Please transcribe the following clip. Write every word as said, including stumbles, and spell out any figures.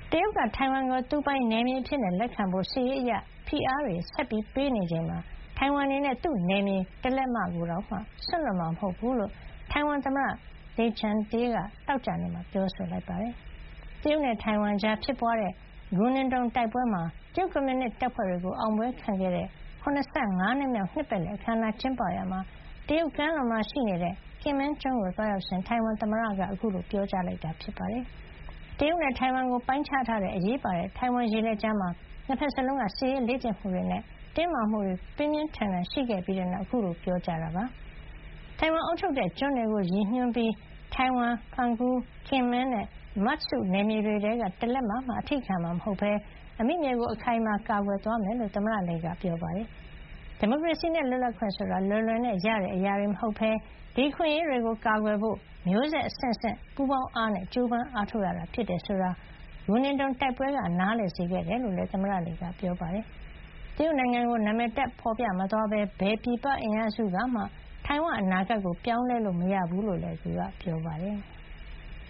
တရုတ်ကထိုင်ဝမ်ကိုသူပိုင်နယ်မြေအဖြစ်လက်ခံဖို့စစ်ရေးအရဖိအားတွေဆက်ပေးနေချိန်မှာထိုင်ဝမ်အနေနဲ့သူ့နယ်မြေတလက်မကိုတောင်မှစွန့်လွှတ်မှာမဟုတ်ဘူးလို့ထိုင်ဝမ်သမ္မတ Lai Ching-te ကသောကြာနေ့မှာပြောဆိုလိုက်ပါတယ်။တရုတ်နဲ့ထိုင်ဝမ်ကြားဖြစ်ပွါးတဲ့ဂူနင်တုံတိုက်ပွဲမှာတရုတ်ကွန်မြူနစ်တပ်ဖွဲ့တွေကိုအောင်ပွဲခံခဲ့တဲ့၇၅နှစ်မြောက်နှစ်ပတ်လည်အခမ်းအနားကျင်းပရာမှာတရုတ်ကမ်းလွန်မှာရှိနေတဲ့ကင်မန်းကျွန်းကိုသွားရောက်စဉ်ထိုင်ဝမ်သမ္မတကအခုလိုပြောကြားလိုက်တာဖြစ်ပါတယ်။တရုတ်နဲ့ထိုင်ဝမ်ကိုပိုင်းခြားထားတဲ့အရေးပါတဲ့ထိုင်ဝမ်ရေလက်ကြားမှာနှစ်ဖက်စလုံးကစစ်ရေးလေ့ကျင့်မှုတွေနဲ့တင်းမာမှုတွေပြင်းပြင်းထန်ထန်ရှိခဲ့ပြီးတဲ့နောက်အခုလိုပြောကြားတာပါ။ထိုင်ဝမ်အုပ်ချုပ်တဲ့ကျွန်းတွေကိုရည်ညွှန်းပြီးထိုင်ဝမ်၊ဖန်ကူး၊ခင်မန်းနဲ့မတ်စုနယ်မြေတွေထဲကတလက်မမှအထိခံမှာမဟုတ်ဘဲအမိမြေကိုအခိုင်အမာကာကွယ်သွားမယ်လို့သမ္မတလီကပြောပါတယ်။ဒီမိုကရေစီနဲ့လွတ်လပ်ခွင့်ဆိုတာလွယ်လွယ်နဲ့ရတဲ့အရာတွေမဟုတ်ဘဲဒီအခွင့်အရေးတွေကိုကာကွယ်ဖို့မျိုးဆက်အဆင့်ဆင့်ပူးပေါင်းအားနဲ့ကြိုးပမ်းအားထုတ်ရတာဖြစ်တယ်ဆိုတာဂူနင်တုံတိုက်ပွဲကနားလည်စေခဲ့တယ်လို့လည်းသမ္မတလီကပြောပါတယ်။တရုတ်နိုင်ငံကိုနာမည်တပ်ဖေါ်ပြမသွားဘဲဘယ်ပြည်ပအင်အားစုကမှထိုင်ဝမ်အနာဂတ်ကိုပြောင်းလဲလို့မရဘူးလို့လည်းသူကပြောပါတယ်။